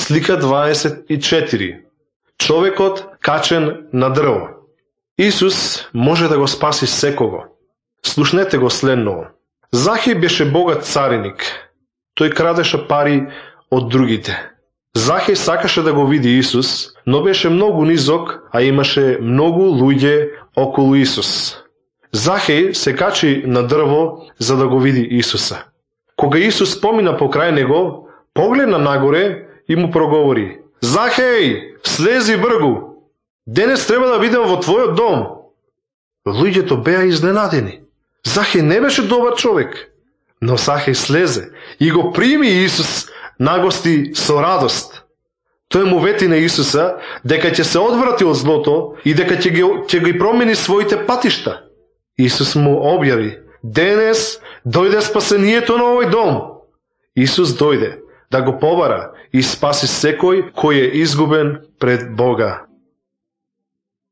Слика 24. Човекот качен на дрво. Исус може да го спаси секого. Слушнете го следново. Захеј беше богат цариник. Тој крадеше пари од другите. Захеј сакаше да го види Исус, но беше многу низок, а имаше многу луѓе околу Исус. Захеј се качи на дрво за да го види Исуса. Кога Исус помина покрај него, погледна нагоре и му проговори: Захеј, слези бргу! Денес треба да бидам во твојот дом. Луѓето беа изненадени. Захеј не беше добар човек, но Захеј слезе и го прими Исус на гости со радост. Тој му вети на Исуса дека ќе се одврати од злото и дека ќе ги промени своите патишта. Исус му објави: денес дојде спасението на овој дом. Исус дојде да го побара и спаси секој кој е изгубен пред Бога.